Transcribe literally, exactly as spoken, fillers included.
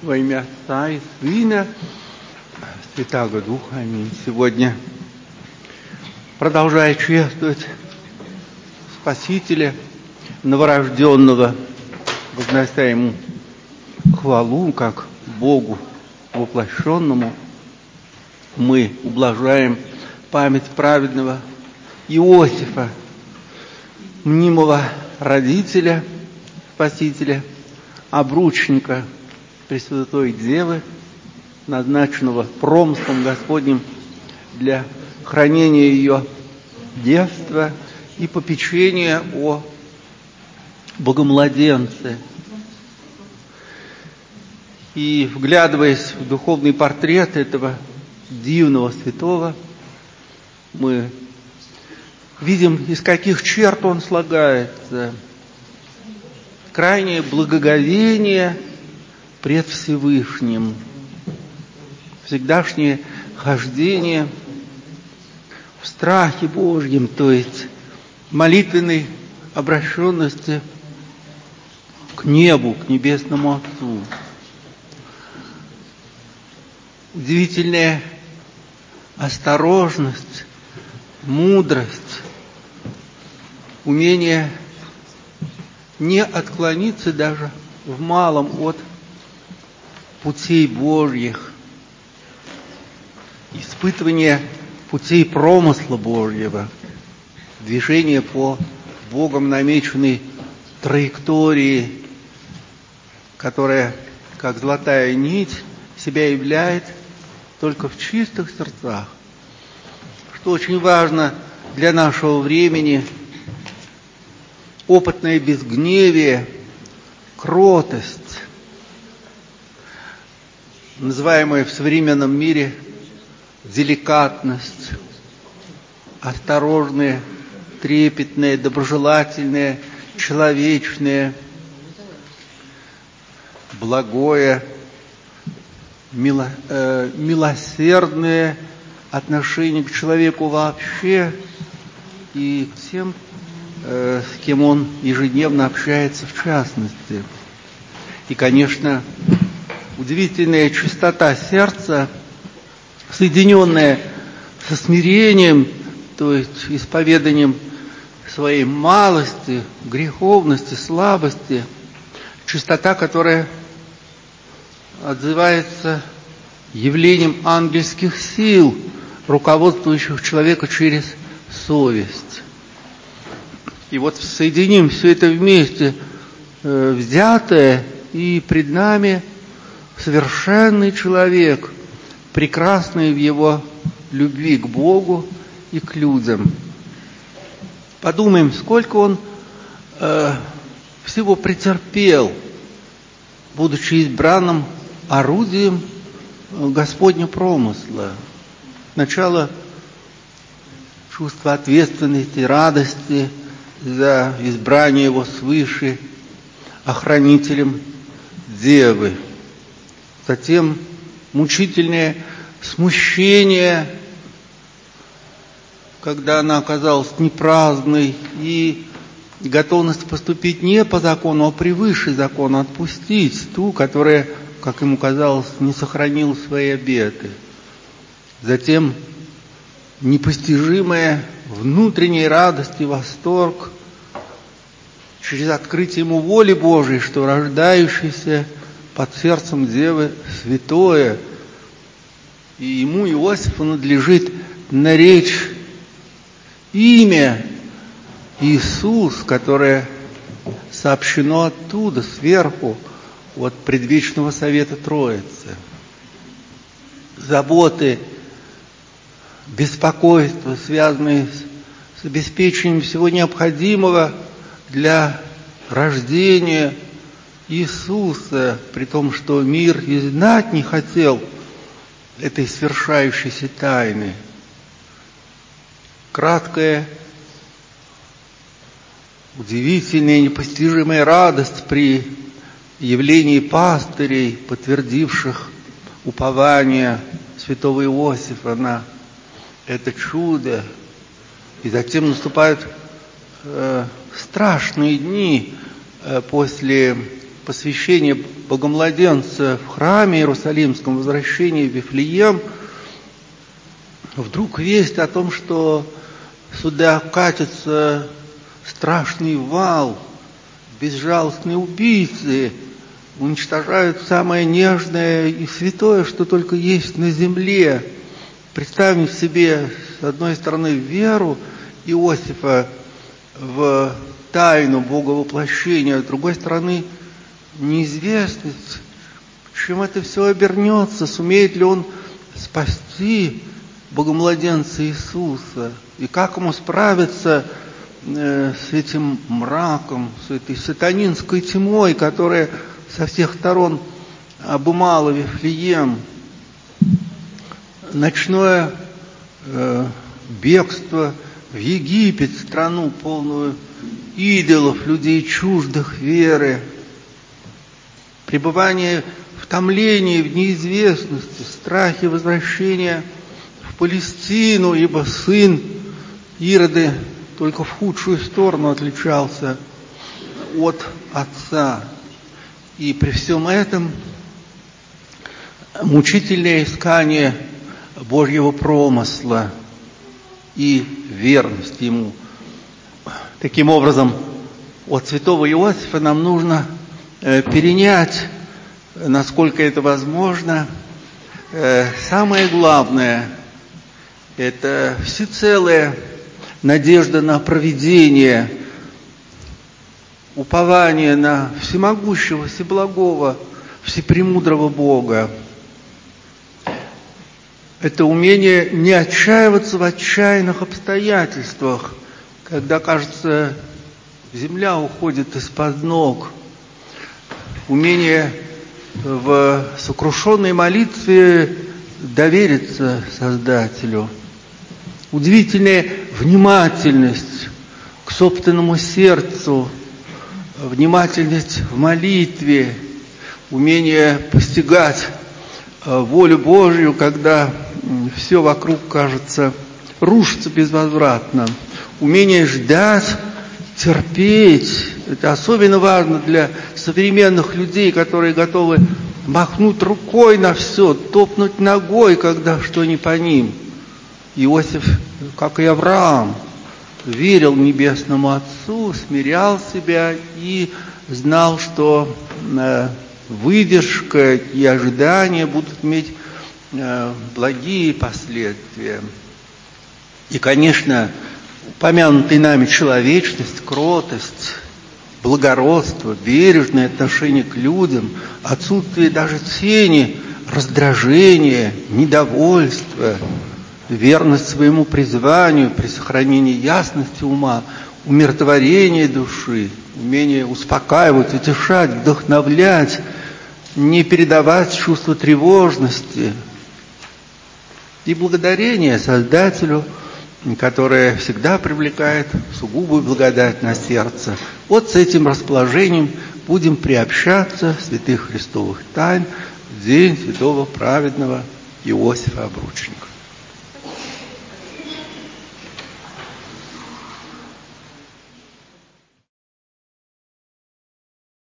Во имя Отца и Сына, Святаго Духа. Аминь. Сегодня, продолжая чествовать Спасителя, новорожденного, вознося Ему хвалу, как Богу воплощенному, мы ублажаем память праведного Иосифа, мнимого родителя Спасителя, обручника Пресвятой Девы, назначенного промыслом Господним для хранения ее девства и попечения о богомладенце. И, вглядываясь в духовный портрет этого дивного святого, мы видим, из каких черт он слагается. Крайнее благоговение пред Всевышним, всегдашнее хождение в страхе Божьем, то есть молитвенной обращенности к небу, к небесному Отцу. Удивительная осторожность, мудрость, умение не отклониться даже в малом от путей Божьих, испытывание путей промысла Божьего, движение по Богом намеченной траектории, которая, как золотая нить, себя являет только в чистых сердцах. Что очень важно для нашего времени, опытное безгневие, кротость, называемая в современном мире деликатность, осторожное, трепетное, доброжелательное, человечное, благое, мило, э, милосердное отношение к человеку вообще и к тем, э, с кем он ежедневно общается в частности. И, конечно, удивительная чистота сердца, соединенная со смирением, то есть исповеданием своей малости, греховности, слабости, чистота, которая отзывается явлением ангельских сил, руководствующих человека через совесть. И вот соединим все это вместе, э, взятое, и пред нами совершенный человек, прекрасный в его любви к Богу и к людям. Подумаем, сколько он э, всего претерпел, будучи избранным орудием Господня промысла. Сначала чувство ответственности, радости за избрание его свыше охранителем Девы. Затем мучительное смущение, когда она оказалась непраздной, и готовность поступить не по закону, а превыше закона, отпустить ту, которая, как ему казалось, не сохранила свои обеты. Затем непостижимая внутренняя радость и восторг через открытие ему воли Божией, что рождающийся под сердцем Девы святое, и ему, Иосифу, надлежит наречь имя Иисус, которое сообщено оттуда, сверху, от предвечного совета Троицы. Заботы, беспокойства, связанные с, с обеспечением всего необходимого для рождения Иисуса, при том, что мир и знать не хотел этой свершающейся тайны. Краткая, удивительная, непостижимая радость при явлении пастырей, подтвердивших упование святого Иосифа на это чудо. И затем наступают э, страшные дни э, после посвящение Богомладенца в храме Иерусалимском, возвращение в Вифлеем, вдруг весть о том, что сюда катится страшный вал, безжалостные убийцы уничтожают самое нежное и святое, что только есть на земле. Представим себе, с одной стороны, веру Иосифа в тайну Боговоплощения, а с другой стороны, неизвестность, чем это все обернется, сумеет ли он спасти Богомладенца Иисуса, и как ему справиться э, с этим мраком, с этой сатанинской тьмой, которая со всех сторон обымала Вифлеем. Ночное э, бегство в Египет, страну полную идолов, людей чуждых веры, пребывание в томлении, в неизвестности, страхе возвращения в Палестину, ибо сын Ироды только в худшую сторону отличался от отца. И при всем этом мучительное искание Божьего промысла и верность Ему. Таким образом, от святого Иосифа нам нужно э, перенять, насколько это возможно, э, самое главное – это всецелая надежда на провидение, упование на всемогущего, всеблагого, всепремудрого Бога. Это умение не отчаиваться в отчаянных обстоятельствах, когда, кажется, земля уходит из-под ног. Умение в сокрушенной молитве довериться Создателю. Удивительная внимательность к собственному сердцу, внимательность в молитве, умение постигать волю Божью, когда все вокруг, кажется, рушится безвозвратно. Умение ждать, терпеть. Это особенно важно для современных людей, которые готовы махнуть рукой на все, топнуть ногой, когда что не по ним. Иосиф, как и Авраам, верил Небесному Отцу, смирял себя и знал, что выдержка и ожидания будут иметь благие последствия. И, конечно, упомянутые нами человечность, кротость, благородство, бережное отношение к людям, отсутствие даже тени, раздражения, недовольства, верность своему призванию при сохранении ясности ума, умиротворение души, умение успокаивать, утешать, вдохновлять, не передавать чувство тревожности и благодарение Создателю, которое всегда привлекает сугубую благодать на сердце. Вот с этим расположением будем приобщаться святых христовых тайн в день святого праведного Иосифа Обручника.